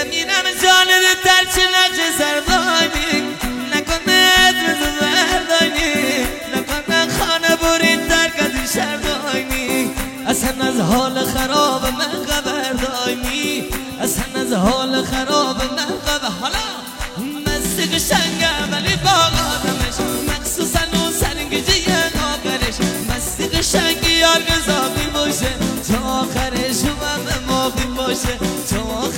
بمیرم جانت در چه نقش سردانی نکنه ادرز بردانی نکنه خانه برید در کدی شردانی اصلا از حال خراب من خبر دانی اصلا از حال خراب من خبر حالا مست قشنگ